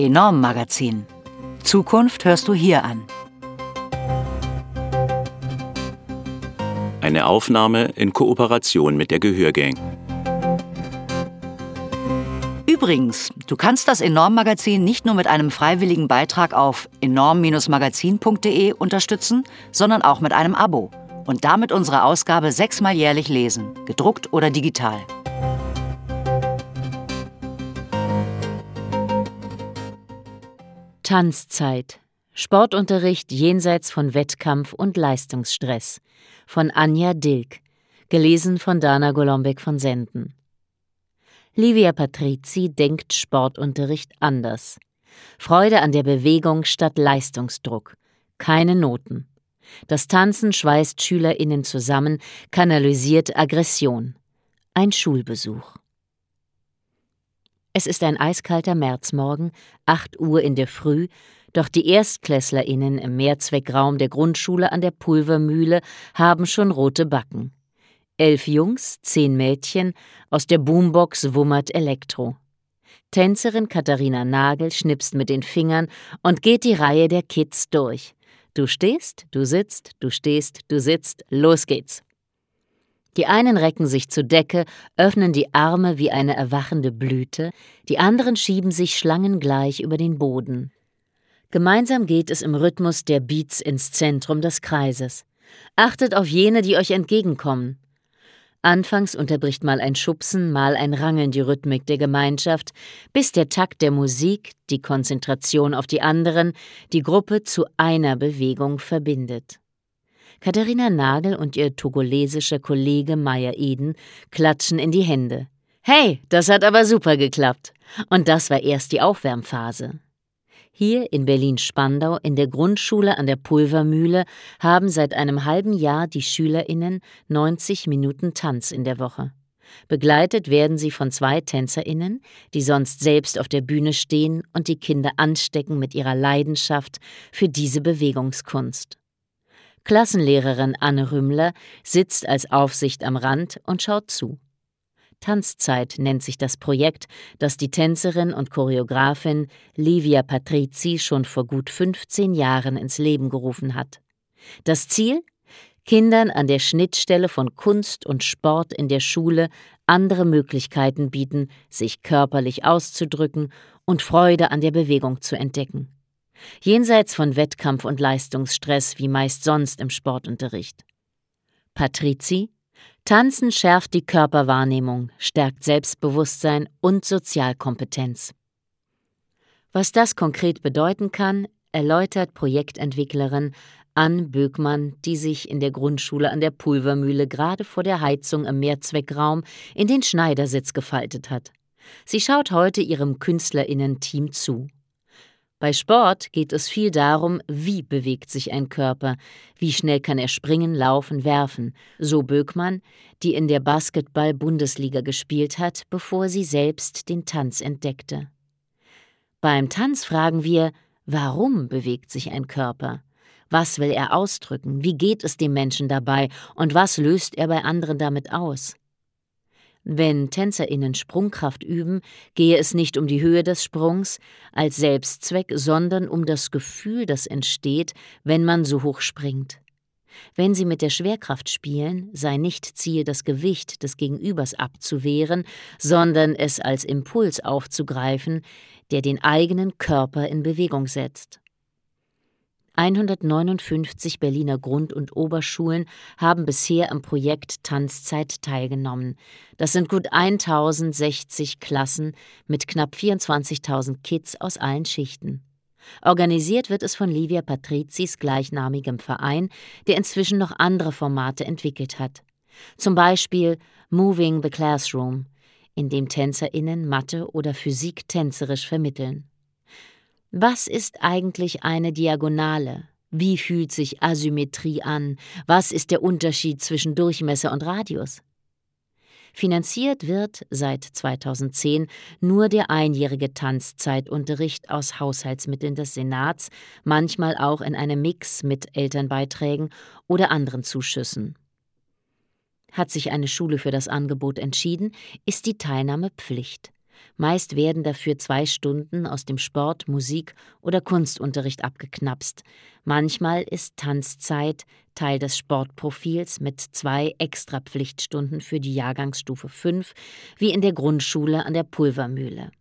Enorm Magazin. Zukunft hörst du hier an. Eine Aufnahme in Kooperation mit der Gehörgang. Übrigens, du kannst das Enorm Magazin nicht nur mit einem freiwilligen Beitrag auf enorm-magazin.de unterstützen, sondern auch mit einem Abo und damit unsere Ausgabe 6-mal jährlich lesen, gedruckt oder digital. Tanzzeit. Sportunterricht jenseits von Wettkampf und Leistungsstress. Von Anja Dilk. Gelesen von Dana Golombek von Senden. Livia Patrizi denkt Sportunterricht anders. Freude an der Bewegung statt Leistungsdruck. Keine Noten. Das Tanzen schweißt SchülerInnen zusammen, kanalisiert Aggression. Ein Schulbesuch. Es ist ein eiskalter Märzmorgen, 8 Uhr in der Früh, doch die ErstklässlerInnen im Mehrzweckraum der Grundschule an der Pulvermühle haben schon rote Backen. 11 Jungs, 10 Mädchen, aus der Boombox wummert Elektro. Tänzerin Katharina Nagel schnipst mit den Fingern und geht die Reihe der Kids durch. Du stehst, du sitzt, du stehst, du sitzt, los geht's. Die einen recken sich zur Decke, öffnen die Arme wie eine erwachende Blüte, die anderen schieben sich schlangengleich über den Boden. Gemeinsam geht es im Rhythmus der Beats ins Zentrum des Kreises. Achtet auf jene, die euch entgegenkommen. Anfangs unterbricht mal ein Schubsen, mal ein Rangeln die Rhythmik der Gemeinschaft, bis der Takt der Musik, die Konzentration auf die anderen, die Gruppe zu einer Bewegung verbindet. Katharina Nagel und ihr togolesischer Kollege Meier Eden klatschen in die Hände. Hey, das hat aber super geklappt. Und das war erst die Aufwärmphase. Hier in Berlin-Spandau in der Grundschule an der Pulvermühle haben seit einem halben Jahr die SchülerInnen 90 Minuten Tanz in der Woche. Begleitet werden sie von 2 TänzerInnen, die sonst selbst auf der Bühne stehen und die Kinder anstecken mit ihrer Leidenschaft für diese Bewegungskunst. Klassenlehrerin Anne Rümmler sitzt als Aufsicht am Rand und schaut zu. Tanzzeit nennt sich das Projekt, das die Tänzerin und Choreografin Livia Patrizi schon vor gut 15 Jahren ins Leben gerufen hat. Das Ziel? Kindern an der Schnittstelle von Kunst und Sport in der Schule andere Möglichkeiten bieten, sich körperlich auszudrücken und Freude an der Bewegung zu entdecken. Jenseits von Wettkampf und Leistungsstress wie meist sonst im Sportunterricht. Patrizi: Tanzen schärft die Körperwahrnehmung, stärkt Selbstbewusstsein und Sozialkompetenz. Was das konkret bedeuten kann, erläutert Projektentwicklerin Ann Böckmann, die sich in der Grundschule an der Pulvermühle gerade vor der Heizung im Mehrzweckraum in den Schneidersitz gefaltet hat. Sie schaut heute ihrem KünstlerInnen-Team zu. Bei Sport geht es viel darum, wie bewegt sich ein Körper, wie schnell kann er springen, laufen, werfen, so Böckmann, die in der Basketball-Bundesliga gespielt hat, bevor sie selbst den Tanz entdeckte. Beim Tanz fragen wir, warum bewegt sich ein Körper? Was will er ausdrücken? Wie geht es dem Menschen dabei? Und was löst er bei anderen damit aus? Wenn TänzerInnen Sprungkraft üben, gehe es nicht um die Höhe des Sprungs als Selbstzweck, sondern um das Gefühl, das entsteht, wenn man so hoch springt. Wenn sie mit der Schwerkraft spielen, sei nicht Ziel, das Gewicht des Gegenübers abzuwehren, sondern es als Impuls aufzugreifen, der den eigenen Körper in Bewegung setzt. 159 Berliner Grund- und Oberschulen haben bisher am Projekt Tanzzeit teilgenommen. Das sind gut 1060 Klassen mit knapp 24.000 Kids aus allen Schichten. Organisiert wird es von Livia Patrizis gleichnamigem Verein, der inzwischen noch andere Formate entwickelt hat. Zum Beispiel Moving the Classroom, in dem TänzerInnen Mathe oder Physik tänzerisch vermitteln. Was ist eigentlich eine Diagonale? Wie fühlt sich Asymmetrie an? Was ist der Unterschied zwischen Durchmesser und Radius? Finanziert wird seit 2010 nur der einjährige Tanzzeitunterricht aus Haushaltsmitteln des Senats, manchmal auch in einem Mix mit Elternbeiträgen oder anderen Zuschüssen. Hat sich eine Schule für das Angebot entschieden, ist die Teilnahme Pflicht. Meist werden dafür 2 Stunden aus dem Sport-, Musik- oder Kunstunterricht abgeknapst. Manchmal ist Tanzzeit Teil des Sportprofils mit 2 Extra-Pflichtstunden für die Jahrgangsstufe 5, wie in der Grundschule an der Pulvermühle.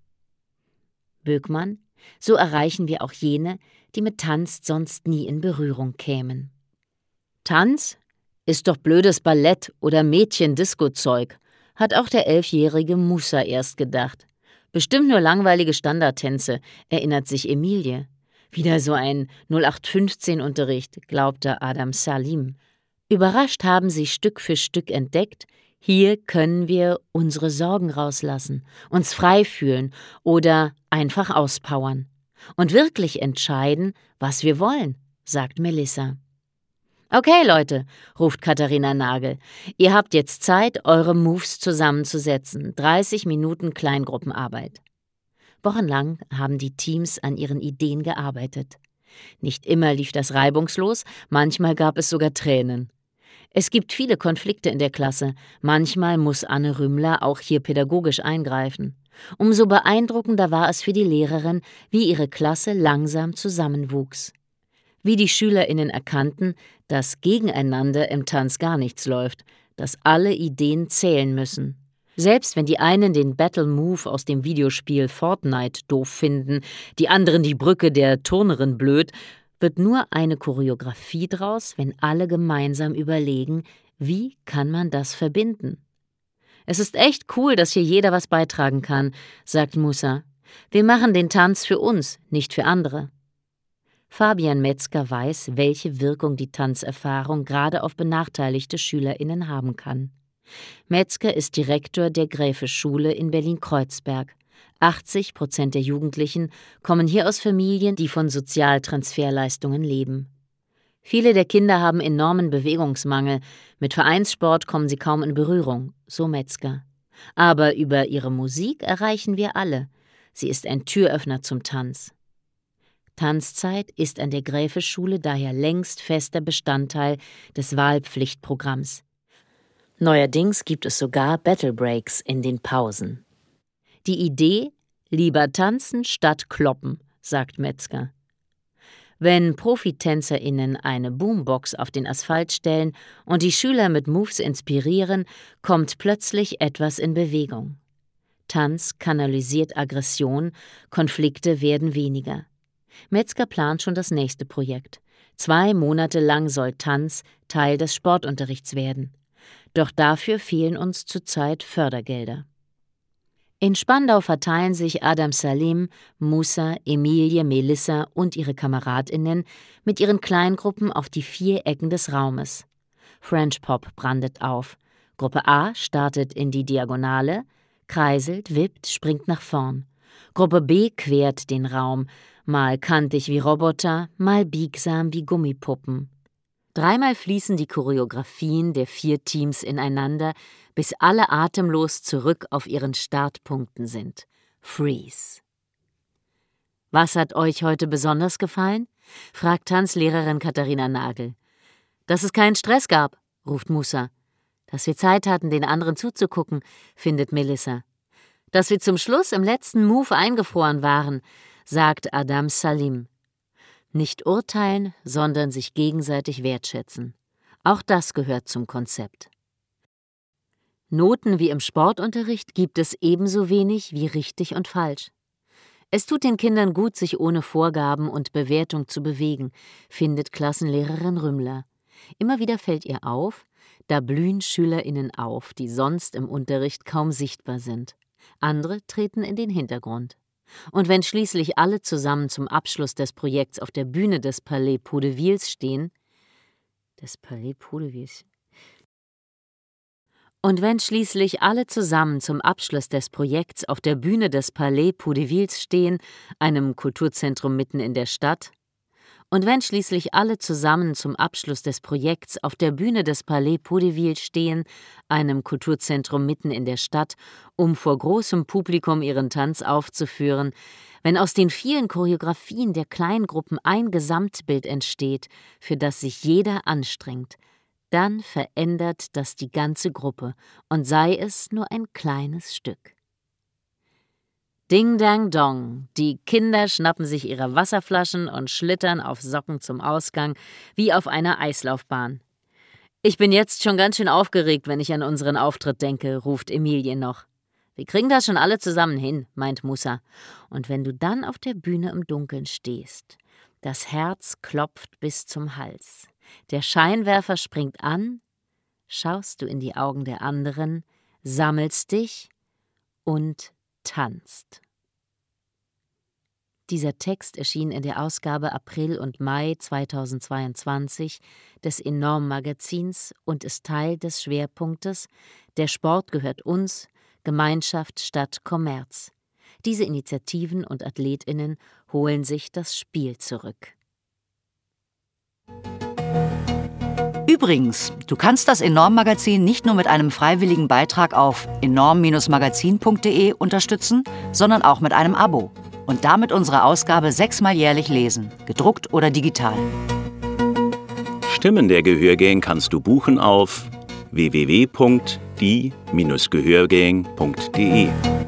Böckmann: So erreichen wir auch jene, die mit Tanz sonst nie in Berührung kämen. Tanz? Ist doch blödes Ballett oder Mädchen-Disco-Zeug, hat auch der 11-jährige Musa erst gedacht. Bestimmt nur langweilige Standardtänze, erinnert sich Emilie. Wieder so ein 0815-Unterricht, glaubte Adam Salim. Überrascht haben sie Stück für Stück entdeckt, hier können wir unsere Sorgen rauslassen, uns frei fühlen oder einfach auspowern. Und wirklich entscheiden, was wir wollen, sagt Melissa. Okay, Leute, ruft Katharina Nagel. Ihr habt jetzt Zeit, eure Moves zusammenzusetzen. 30 Minuten Kleingruppenarbeit. Wochenlang haben die Teams an ihren Ideen gearbeitet. Nicht immer lief das reibungslos, manchmal gab es sogar Tränen. Es gibt viele Konflikte in der Klasse. Manchmal muss Anne Rümmler auch hier pädagogisch eingreifen. Umso beeindruckender war es für die Lehrerin, wie ihre Klasse langsam zusammenwuchs. Wie die SchülerInnen erkannten, dass gegeneinander im Tanz gar nichts läuft, dass alle Ideen zählen müssen. Selbst wenn die einen den Battle Move aus dem Videospiel Fortnite doof finden, die anderen die Brücke der Turnerin blöd, wird nur eine Choreografie draus, wenn alle gemeinsam überlegen, wie kann man das verbinden. Es ist echt cool, dass hier jeder was beitragen kann, sagt Musa. Wir machen den Tanz für uns, nicht für andere. Fabian Metzger weiß, welche Wirkung die Tanzerfahrung gerade auf benachteiligte SchülerInnen haben kann. Metzger ist Direktor der Gräfe-Schule in Berlin-Kreuzberg. 80% der Jugendlichen kommen hier aus Familien, die von Sozialtransferleistungen leben. Viele der Kinder haben enormen Bewegungsmangel. Mit Vereinssport kommen sie kaum in Berührung, so Metzger. Aber über ihre Musik erreichen wir alle. Sie ist ein Türöffner zum Tanz. Tanzzeit ist an der Gräfe-Schule daher längst fester Bestandteil des Wahlpflichtprogramms. Neuerdings gibt es sogar Battle Breaks in den Pausen. Die Idee: lieber tanzen statt kloppen, sagt Metzger. Wenn ProfitänzerInnen eine Boombox auf den Asphalt stellen und die Schüler mit Moves inspirieren, kommt plötzlich etwas in Bewegung. Tanz kanalisiert Aggression, Konflikte werden weniger. Metzger plant schon das nächste Projekt. 2 Monate lang soll Tanz Teil des Sportunterrichts werden. Doch dafür fehlen uns zurzeit Fördergelder. In Spandau verteilen sich Adam Salim, Musa, Emilie, Melissa und ihre KameradInnen mit ihren Kleingruppen auf die 4 Ecken des Raumes. French Pop brandet auf. Gruppe A startet in die Diagonale, kreiselt, wippt, springt nach vorn. Gruppe B quert den Raum, mal kantig wie Roboter, mal biegsam wie Gummipuppen. 3-mal fließen die Choreografien der 4 Teams ineinander, bis alle atemlos zurück auf ihren Startpunkten sind. Freeze. Was hat euch heute besonders gefallen? Fragt Tanzlehrerin Katharina Nagel. Dass es keinen Stress gab, ruft Musa. Dass wir Zeit hatten, den anderen zuzugucken, findet Melissa. Dass wir zum Schluss im letzten Move eingefroren waren, sagt Adam Salim. Nicht urteilen, sondern sich gegenseitig wertschätzen. Auch das gehört zum Konzept. Noten wie im Sportunterricht gibt es ebenso wenig wie richtig und falsch. Es tut den Kindern gut, sich ohne Vorgaben und Bewertung zu bewegen, findet Klassenlehrerin Rümmler. Immer wieder fällt ihr auf, da blühen SchülerInnen auf, die sonst im Unterricht kaum sichtbar sind. Andere treten in den Hintergrund. Und wenn schließlich alle zusammen zum Abschluss des Projekts auf der Bühne des Palais Pot de Vils stehen, einem Kulturzentrum mitten in der Stadt, um vor großem Publikum ihren Tanz aufzuführen, wenn aus den vielen Choreografien der Kleingruppen ein Gesamtbild entsteht, für das sich jeder anstrengt, dann verändert das die ganze Gruppe und sei es nur ein kleines Stück. Ding dang dong, die Kinder schnappen sich ihre Wasserflaschen und schlittern auf Socken zum Ausgang, wie auf einer Eislaufbahn. »Ich bin jetzt schon ganz schön aufgeregt, wenn ich an unseren Auftritt denke«, ruft Emilie noch. »Wir kriegen das schon alle zusammen hin«, meint Musa. Und wenn du dann auf der Bühne im Dunkeln stehst, das Herz klopft bis zum Hals, der Scheinwerfer springt an, schaust du in die Augen der anderen, sammelst dich und tanzt. Dieser Text erschien in der Ausgabe April und Mai 2022 des Enorm-Magazins und ist Teil des Schwerpunktes »Der Sport gehört uns – Gemeinschaft statt Kommerz«. Diese Initiativen und AthletInnen holen sich das Spiel zurück. Übrigens, du kannst das Enorm-Magazin nicht nur mit einem freiwilligen Beitrag auf enorm-magazin.de unterstützen, sondern auch mit einem Abo. Und damit unsere Ausgabe 6-mal jährlich lesen, gedruckt oder digital. Stimmen der Gehörgang kannst du buchen auf www.die-gehörgang.de.